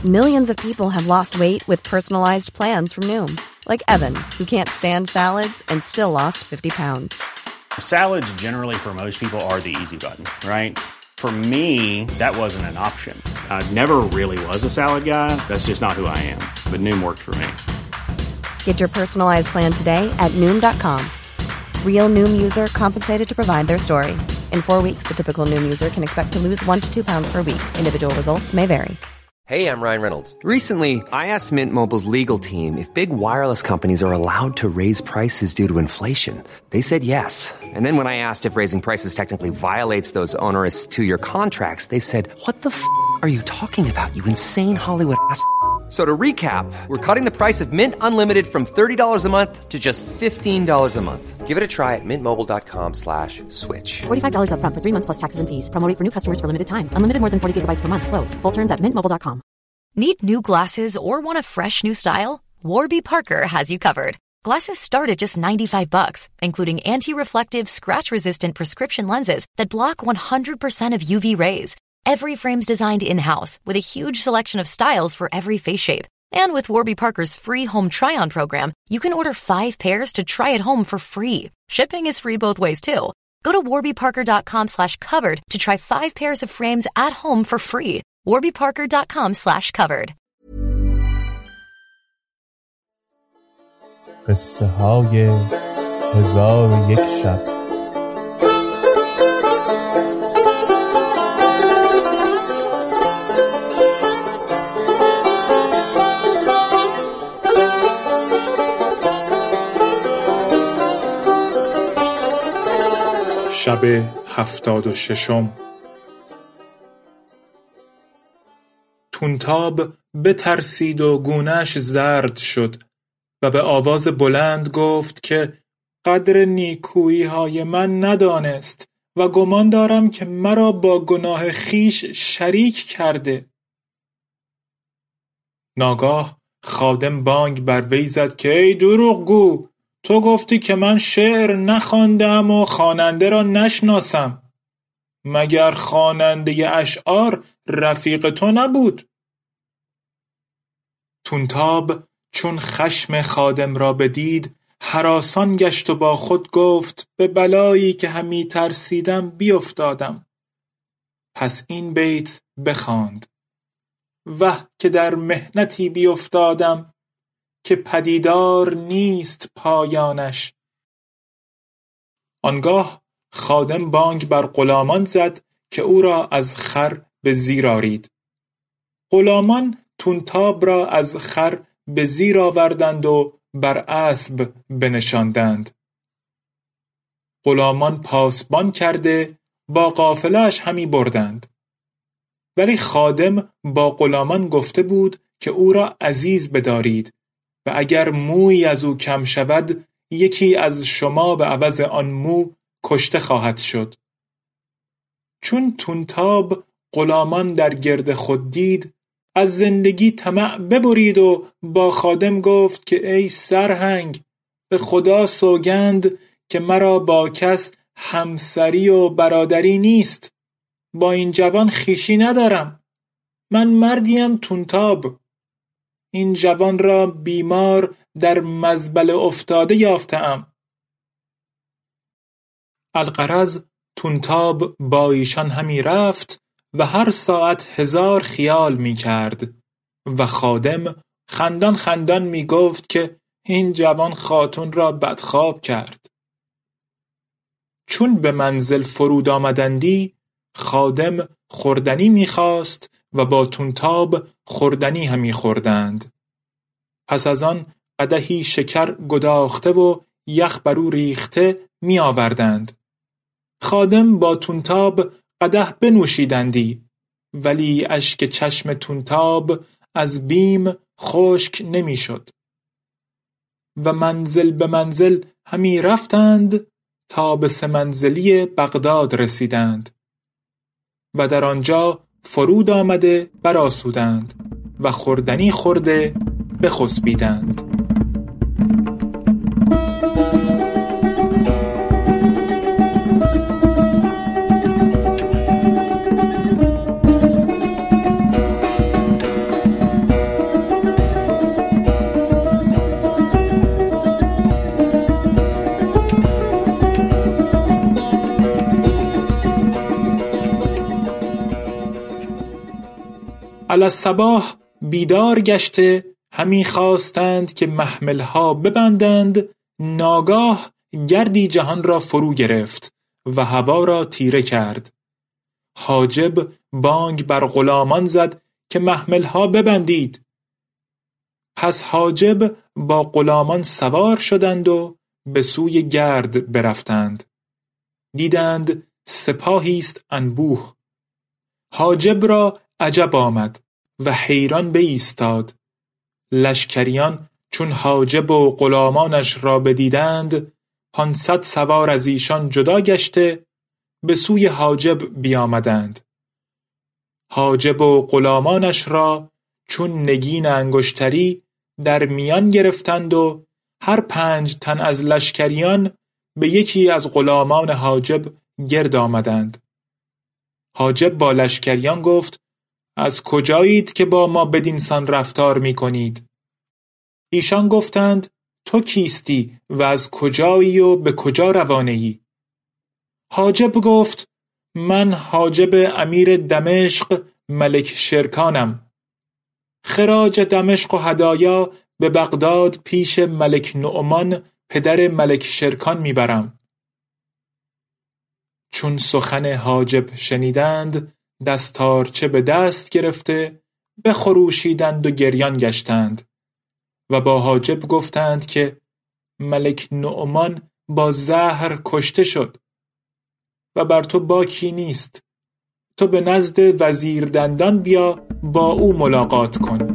Millions of people have lost weight with personalized plans from Noom. Like Evan, who can't stand salads and still lost 50 pounds. Salads generally for most people are the easy button, right? For me, that wasn't an option. I never really was a salad guy. That's just not who I am. But Noom worked for me. Get your personalized plan today at Noom.com. Real Noom user compensated to provide their story. In 4 weeks, the typical Noom user can expect to lose 1 to 2 pounds per week. Individual results may vary. Hey, I'm Ryan Reynolds. Recently, I asked Mint Mobile's legal team if big wireless companies are allowed to raise prices due to inflation. They said yes. And then when I asked if raising prices technically violates those onerous 2-year contracts, they said, "What the are you talking about, you insane Hollywood ass?" So to recap, we're cutting the price of Mint Unlimited from $30 a month to just $15 a month. Give it a try at mintmobile.com/switch. $45 up front for 3 months plus taxes and fees. Promo rate for new customers for limited time. Unlimited more than 40 gigabytes per month. Slows full terms at mintmobile.com. Need new glasses or want a fresh new style? Warby Parker has you covered. Glasses start at just $95, including anti-reflective, scratch-resistant prescription lenses that block 100% of UV rays. Every frame's designed in-house with a huge selection of styles for every face shape. And with Warby Parker's free home try-on program, you can order 5 pairs to try at home for free. Shipping is free both ways, too. Go to warbyparker.com/covered to try 5 pairs of frames at home for free. warbyparker.com/covered. قصه های 1001 شب. شب 76. تونتاب بترسید و گونه‌اش زرد شد و به آواز بلند گفت که قدر نیکویی‌های من ندانست و گمان دارم که مرا با گناه خیش شریک کرده. ناگاه خادم بانگ بر وی زد که ای دروغگو، تو گفتی که من شعر نخواندم و خواننده را نشناسم. مگر خواننده اشعار رفیق تو نبود؟ تونتاب چون خشم خادم را بدید هراسان گشت و با خود گفت به بلایی که همی ترسیدم بیفتادم. پس این بیت بخواند: وه که در محنتی بیفتادم که پدیدار نیست پایانش. آنگاه خادم بانگ بر غلامان زد که او را از خر به زیر آرید. غلامان تونتاب را از خر به زیر آوردند و بر اسب بنشاندند. غلامان پاسبان کرده با قافله‌اش همی بردند. ولی خادم با غلامان گفته بود که او را عزیز بدارید و اگر مویی از او کم شود یکی از شما به عوض آن مو کشته خواهد شد. چون تونتاب غلامان در گرد خود دید از زندگی طمع ببرید و با خادم گفت که ای سرهنگ، به خدا سوگند که مرا با کس همسری و برادری نیست. با این جوان خویشی ندارم. من مردیم تونتاب. این جوان را بیمار در مزبله افتاده یافته‌ام. الغرض تونتاب با ایشان همی رفت و هر ساعت 1000 خیال می کرد و خادم خندان خندان می گفت که این جوان خاتون را بدخواب کرد. چون به منزل فرود آمدندی خادم خوردنی می خواست و با تونتاب خوردنی همی خوردند. پس از آن قدحی شکر گداخته و یخ بر او ریخته می آوردند. خادم با تونتاب قدح بنوشیدندی ولی اشک چشم تونتاب از بیم خشک نمی شد و منزل به منزل همی رفتند تا به 3 منزلی بغداد رسیدند و در آنجا فرود آمده برآسودند و خوردنی خورده بخسبیدند. الصباح بیدار گشته همی خواستند که محملها ببندند، ناگاه گردی جهان را فرو گرفت و هوا را تیره کرد. حاجب بانگ بر غلامان زد که محملها ببندید. پس حاجب با غلامان سوار شدند و به سوی گرد برفتند. دیدند سپاهی است انبوه. حاجب را عجب آمد و حیران بایستاد. لشکریان چون حاجب و غلامانش را بدیدند، 500 سوار از ایشان جدا گشته به سوی حاجب بیامدند. حاجب و غلامانش را چون نگین انگشتری در میان گرفتند و هر 5 تن از لشکریان به یکی از غلامان حاجب گرد آمدند. حاجب با لشکریان گفت: از کجایید که با ما بدینسان رفتار می کنید؟ ایشان گفتند: تو کیستی و از کجایی و به کجا روانه‌ای؟ حاجب گفت: من حاجب امیر دمشق ملک شرکانم. خراج دمشق و هدایا به بغداد پیش ملک نعمان پدر ملک شرکان میبرم. چون سخن حاجب شنیدند، دستارچه به دست گرفته بخروشیدند و گریان گشتند و با حاجب گفتند که ملک نعمان با زهر کشته شد و بر تو باکی نیست. تو به نزد وزیر دندان بیا، با او ملاقات کن.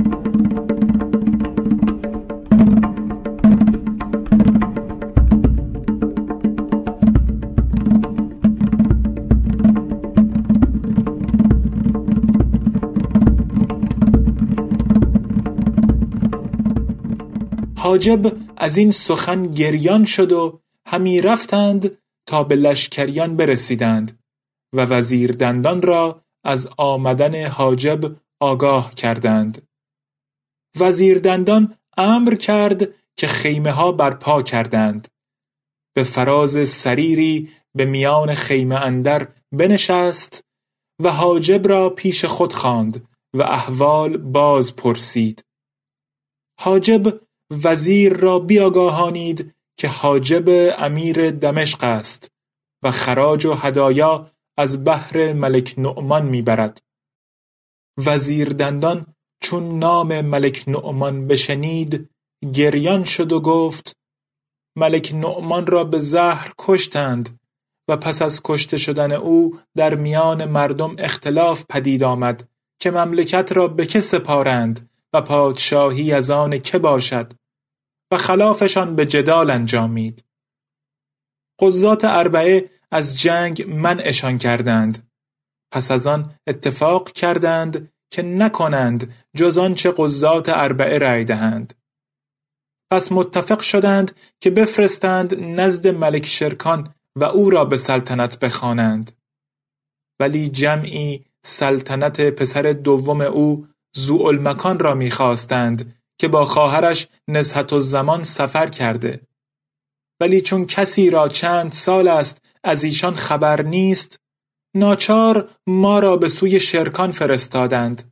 حاجب از این سخن گریان شد و همی رفتند تا به لشکریان برسیدند و وزیر دندان را از آمدن حاجب آگاه کردند. وزیر دندان امر کرد که خیمه ها برپا کردند. به فراز سریری به میان خیمه اندر بنشست و حاجب را پیش خود خواند و احوال باز پرسید. حاجب وزیر را بیاگاهانید که حاجب امیر دمشق است و خراج و هدایا از بهر ملک نعمان میبرد. وزیر دندان چون نام ملک نعمان بشنید گریان شد و گفت: ملک نعمان را به زهر کشتند و پس از کشته شدن او در میان مردم اختلاف پدید آمد که مملکت را به که سپارند و پادشاهی از آن که باشد و خلافشان به جدال انجامید. قضات اربعه از جنگ منعشان کردند. پس از آن اتفاق کردند که نکنند جز آنچه قضات اربعه رأی دهند. پس متفق شدند که بفرستند نزد ملک شرکان و او را به سلطنت بخوانند. ولی جمعی سلطنت پسر دوم او ذوالمکان را می‌خواستند که با خواهرش نزهت الزمان سفر کرده. ولی چون کسی را چند سال است از ایشان خبر نیست، ناچار ما را به سوی شرکان فرستادند.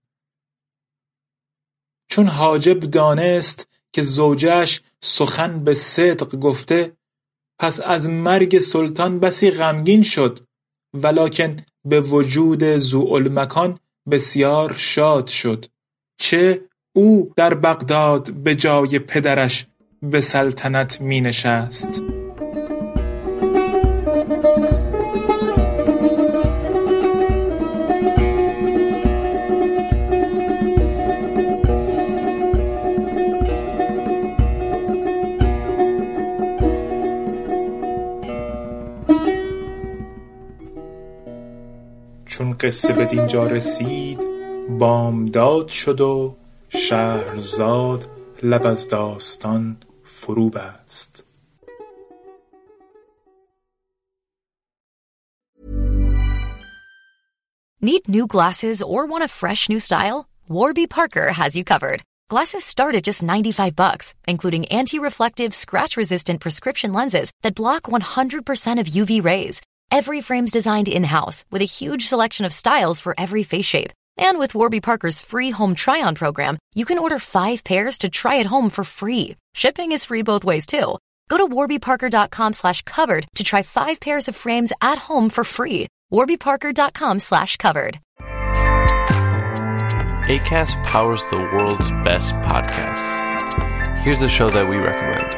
چون حاجب دانست که زوجش سخن به صدق گفته، پس از مرگ سلطان بسی غمگین شد، ولکن به وجود ذوالمکان بسیار شاد شد، چه او در بغداد به جای پدرش به سلطنت می نشست. چون قصه به دینجا رسید بامداد شد و شهرزاد لب از داستان فرو بست. Need new glasses or want a fresh new style? Warby Parker has you covered. Glasses start at just $95, including anti-reflective, scratch-resistant prescription lenses that block 100% of UV rays. Every frame's designed in-house with a huge selection of styles for every face shape. And with Warby Parker's free home try-on program, you can order 5 pairs to try at home for free. Shipping is free both ways, too. Go to warbyparker.com/covered to try 5 pairs of frames at home for free. warbyparker.com/covered. Acast powers the world's best podcasts. Here's a show that we recommend.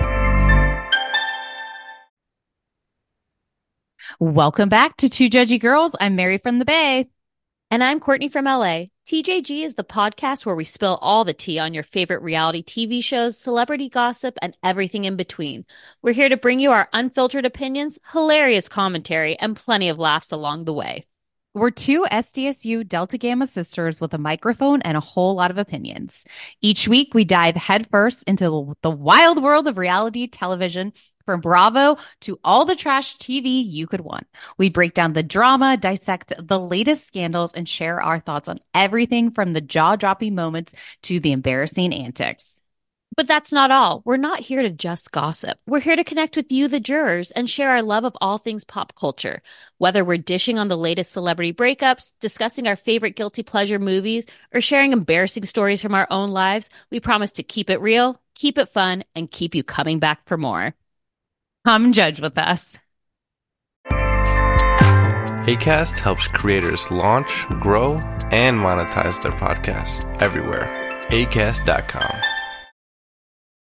Welcome back to Two Judgy Girls. I'm Mary from the Bay. And I'm Courtney from LA. TJG is the podcast where we spill all the tea on your favorite reality TV shows, celebrity gossip, and everything in between. We're here to bring you our unfiltered opinions, hilarious commentary, and plenty of laughs along the way. We're two SDSU Delta Gamma sisters with a microphone and a whole lot of opinions. Each week, we dive headfirst into the wild world of reality television, from Bravo to all the trash TV you could want. We break down the drama, dissect the latest scandals, and share our thoughts on everything from the jaw-dropping moments to the embarrassing antics. But that's not all. We're not here to just gossip. We're here to connect with you, the jurors, and share our love of all things pop culture. Whether we're dishing on the latest celebrity breakups, discussing our favorite guilty pleasure movies, or sharing embarrassing stories from our own lives, we promise to keep it real, keep it fun, and keep you coming back for more. Come judge with us. Acast helps creators launch, grow, and monetize their podcasts everywhere. Acast.com.